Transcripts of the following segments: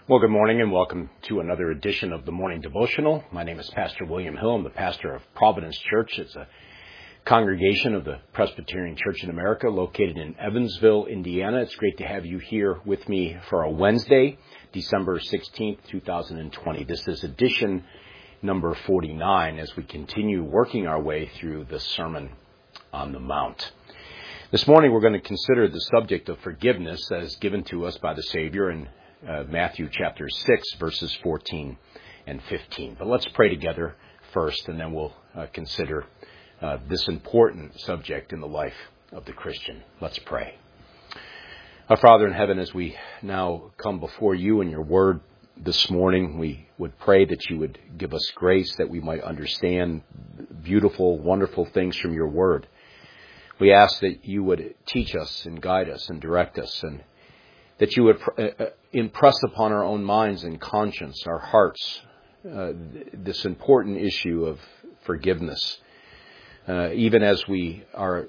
Well, good morning and welcome to another edition of the Morning Devotional. My name is Pastor William Hill. I'm the pastor of Providence Church. It's a congregation of the Presbyterian Church in America located in Evansville, Indiana. It's great to have you here with me for a Wednesday, December 16th, 2020. This is edition number 49 as we continue working our way through the Sermon on the Mount. This morning we're going to consider the subject of forgiveness as given to us by the Savior in Matthew chapter 6, verses 14 and 15. But let's pray together first, and then we'll consider this important subject in the life of the Christian. Let's pray. Our Father in heaven, as we now come before you in your word this morning, we would pray that you would give us grace that we might understand beautiful, wonderful things from your word. We ask that you would teach us and guide us and direct us, and that you would impress upon our own minds and conscience, our hearts, this important issue of forgiveness. Even as we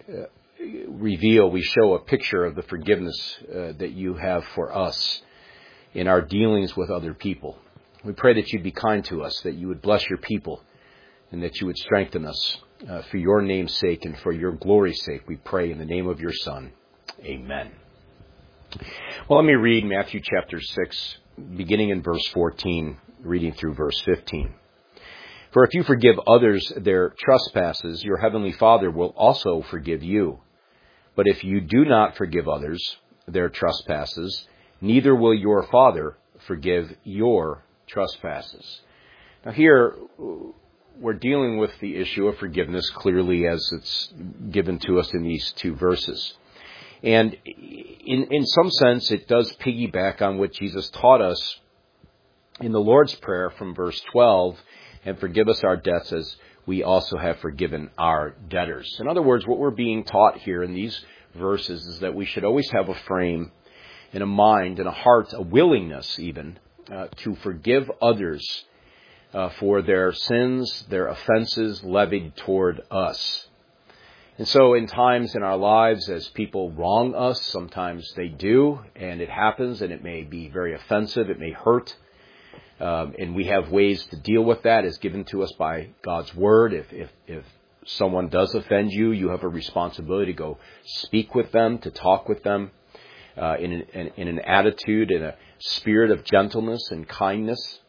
we show a picture of the forgiveness that you have for us in our dealings with other people. We pray that you'd be kind to us, that you would bless your people, and that you would strengthen us for your name's sake and for your glory's sake. We pray in the name of your Son. Amen. Well, let me read Matthew chapter 6, beginning in verse 14, reading through verse 15. For if you forgive others their trespasses, your heavenly Father will also forgive you. But if you do not forgive others their trespasses, neither will your Father forgive your trespasses. Now here, we're dealing with the issue of forgiveness clearly as it's given to us in these two verses. And in some sense, it does piggyback on what Jesus taught us in the Lord's Prayer from verse 12, and forgive us our debts as we also have forgiven our debtors. In other words, what we're being taught here in these verses is that we should always have a frame and a mind and a heart, a willingness even, to forgive others for their sins, their offenses levied toward us. And so in times in our lives as people wrong us, sometimes they do, and it happens, and it may be very offensive, it may hurt, and we have ways to deal with that as given to us by God's Word. If someone does offend you, you have a responsibility to go speak with them, to talk with them in an attitude, in a spirit of gentleness and kindness.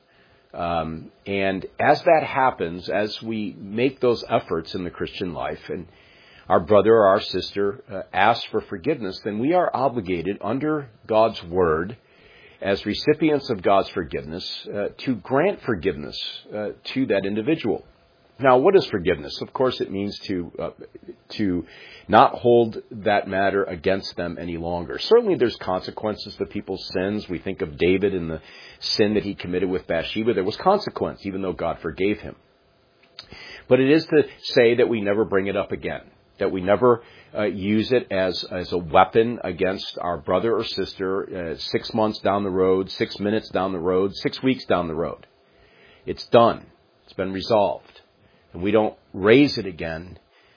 And as that happens, as we make those efforts in the Christian life, and our brother or our sister asks for forgiveness, then we are obligated under God's word as recipients of God's forgiveness to grant forgiveness to that individual. Now, what is forgiveness? Of course, it means to not hold that matter against them any longer. Certainly, there's consequences to people's sins. We think of David and the sin that he committed with Bathsheba. There was consequence, even though God forgave him. But it is to say that we never bring it up again, that we never use it as a weapon against our brother or sister 6 months down the road, 6 minutes down the road, 6 weeks down the road. It's done. It's been resolved. And we don't raise it again,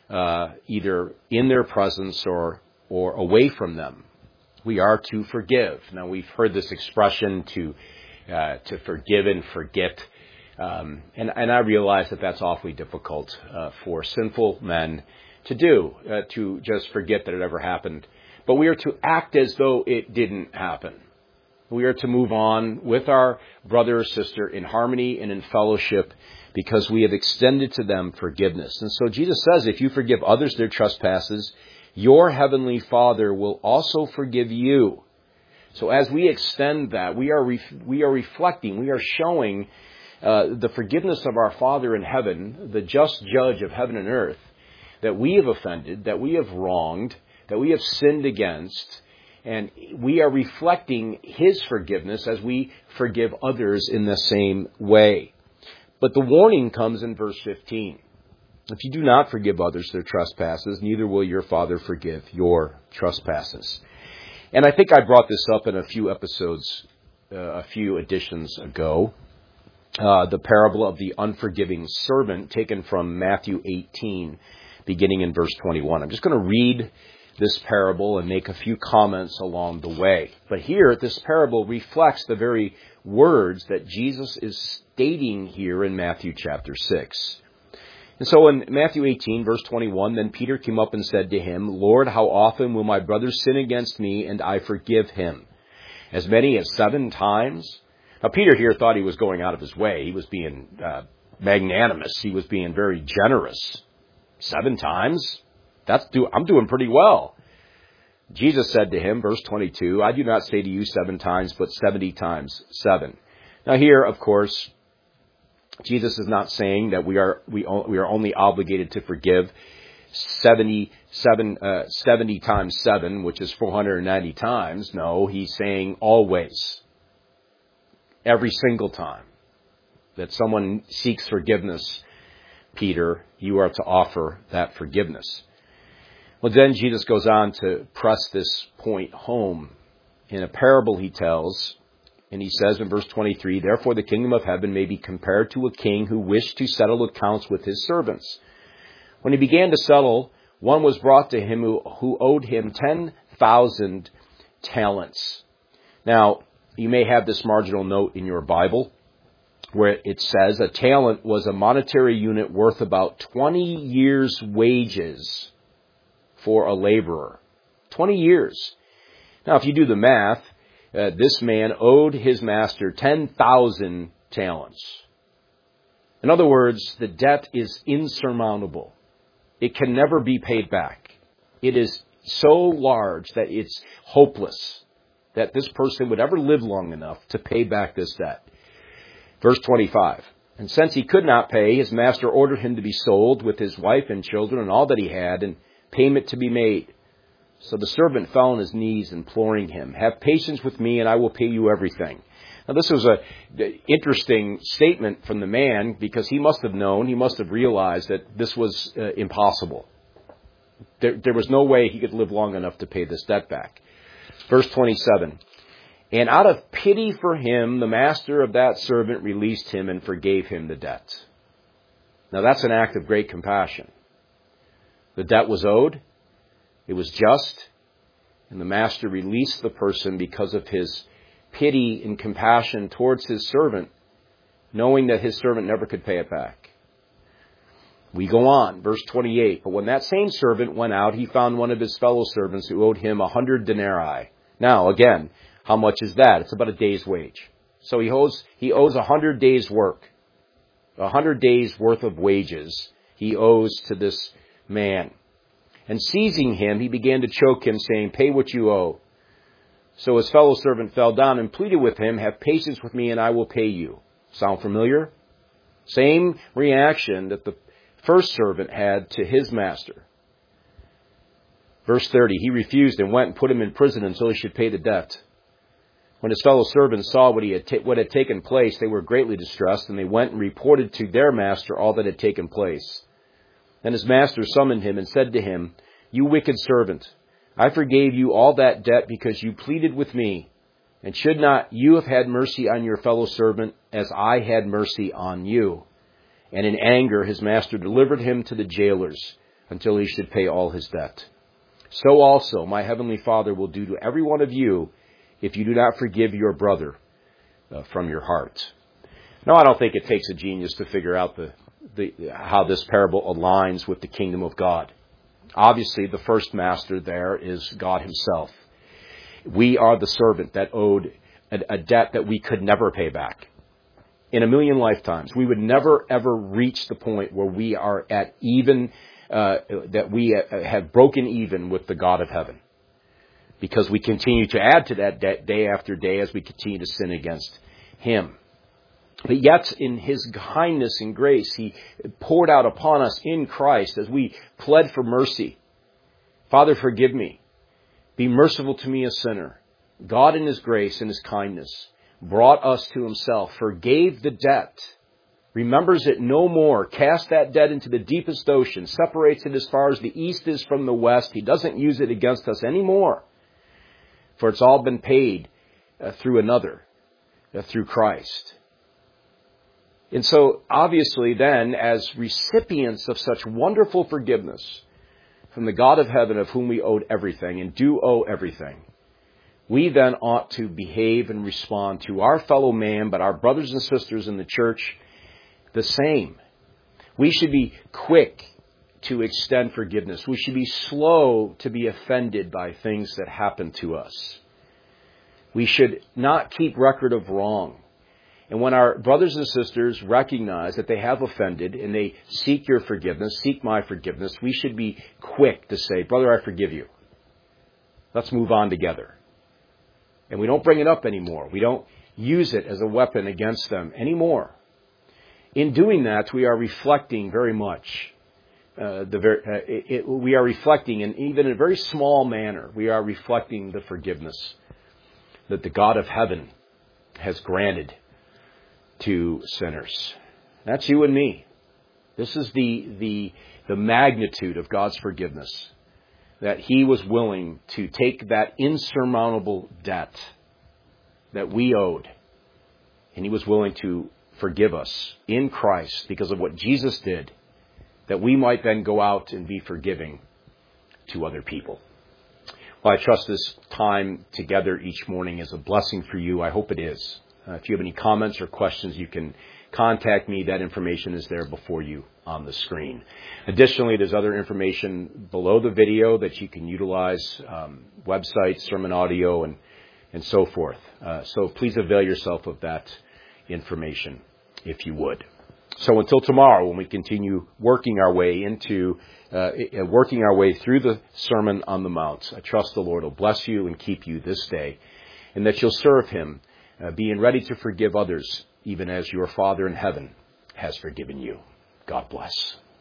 either in their presence or away from them. We are to forgive. Now, we've heard this expression to forgive and forget. And I realize that that's awfully difficult for sinful men to do, to just forget that it ever happened. But we are to act as though it didn't happen. We are to move on with our brother or sister in harmony and in fellowship because we have extended to them forgiveness. And so Jesus says, if you forgive others their trespasses, your heavenly Father will also forgive you. So as we extend that, we are reflecting, we are showing the forgiveness of our Father in heaven, the just judge of heaven and earth, that we have offended, that we have wronged, that we have sinned against, and we are reflecting His forgiveness as we forgive others in the same way. But the warning comes in verse 15. If you do not forgive others their trespasses, neither will your Father forgive your trespasses. And I think I brought this up in a few episodes, a few editions ago. The parable of the unforgiving servant taken from Matthew 18, beginning in verse 21. I'm just going to read this parable and make a few comments along the way. But here, this parable reflects the very words that Jesus is stating here in Matthew chapter 6. And so in Matthew 18, verse 21, then Peter came up and said to him, Lord, how often will my brother sin against me and I forgive him? As many as 7 times? Now, Peter here thought he was going out of his way. He was being magnanimous. He was being very generous. 7 times? I'm doing pretty well. Jesus said to him, verse 22, I do not say to you 7 times, but 70 times 7. Now here, of course, Jesus is not saying that we are only obligated to forgive 70 times 7, which is 490 times. No, he's saying always, every single time that someone seeks forgiveness, Peter, you are to offer that forgiveness. Well, then Jesus goes on to press this point home. In a parable he tells, and he says in verse 23, Therefore the kingdom of heaven may be compared to a king who wished to settle accounts with his servants. When he began to settle, one was brought to him who owed him 10,000 talents. Now, you may have this marginal note in your Bible where it says a talent was a monetary unit worth about 20 years' wages for a laborer. 20 years. Now, if you do the math, this man owed his master 10,000 talents. In other words, the debt is insurmountable. It can never be paid back. It is so large that it's hopeless that this person would ever live long enough to pay back this debt. Verse 25, And since he could not pay, his master ordered him to be sold with his wife and children and all that he had, and payment to be made. So the servant fell on his knees, imploring him, Have patience with me, and I will pay you everything. Now, this was an interesting statement from the man, because he must have realized that this was impossible. There was no way he could live long enough to pay this debt back. Verse 27, And out of pity for him, the master of that servant released him and forgave him the debt. Now, that's an act of great compassion. The debt was owed, it was just, and the master released the person because of his pity and compassion towards his servant, knowing that his servant never could pay it back. We go on, verse 28, But when that same servant went out, he found one of his fellow servants who owed him 100 denarii. Now, again, how much is that? It's about a day's wage. So he owes 100 days' work. 100 days' worth of wages he owes to this man. And seizing him, he began to choke him, saying, Pay what you owe. So his fellow servant fell down and pleaded with him, Have patience with me and I will pay you. Sound familiar? Same reaction that the first servant had to his master. Verse 30, He refused and went and put him in prison until he should pay the debt. When his fellow servants saw what had taken place, they were greatly distressed, and they went and reported to their master all that had taken place. Then his master summoned him and said to him, You wicked servant, I forgave you all that debt because you pleaded with me. And should not you have had mercy on your fellow servant as I had mercy on you? And in anger his master delivered him to the jailers until he should pay all his debt. So also my heavenly Father will do to every one of you if you do not forgive your brother from your heart. Now, I don't think it takes a genius to figure out how this parable aligns with the kingdom of God. Obviously, the first master there is God himself. We are the servant that owed a debt that we could never pay back. In a million lifetimes, we would never, ever reach the point where we are at even, that we have broken even with the God of heaven. Because we continue to add to that debt day after day as we continue to sin against him. But yet, in his kindness and grace, he poured out upon us in Christ as we pled for mercy. Father, forgive me. Be merciful to me, a sinner. God, in his grace and his kindness, brought us to himself, forgave the debt, remembers it no more, cast that debt into the deepest ocean, separates it as far as the east is from the west. He doesn't use it against us anymore, for it's all been paid through another, through Christ. And so, obviously then, as recipients of such wonderful forgiveness, from the God of heaven, of whom we owed everything and do owe everything, we then ought to behave and respond to our fellow man, but our brothers and sisters in the church, the same. We should be quick to extend forgiveness. We should be slow to be offended by things that happen to us. We should not keep record of wrong. And when our brothers and sisters recognize that they have offended and they seek your forgiveness, seek my forgiveness, we should be quick to say, brother, I forgive you. Let's move on together. And we don't bring it up anymore. We don't use it as a weapon against them anymore. In doing that, we are reflecting very much. We are reflecting, and even in a very small manner, we are reflecting the forgiveness that the God of heaven has granted to sinners. That's you and me. This is the magnitude of God's forgiveness. That He was willing to take that insurmountable debt that we owed, and He was willing to forgive us in Christ because of what Jesus did, that we might then go out and be forgiving to other people. Well, I trust this time together each morning is a blessing for you. I hope it is. If you have any comments or questions, you can contact me. That information is there before you on the screen. Additionally, there's other information below the video that you can utilize, websites, sermon audio, and so forth. So please avail yourself of that information if you would. So until tomorrow, when we continue working our way through the Sermon on the Mount, I trust the Lord will bless you and keep you this day, and that you'll serve Him, being ready to forgive others, even as your Father in heaven has forgiven you. God bless.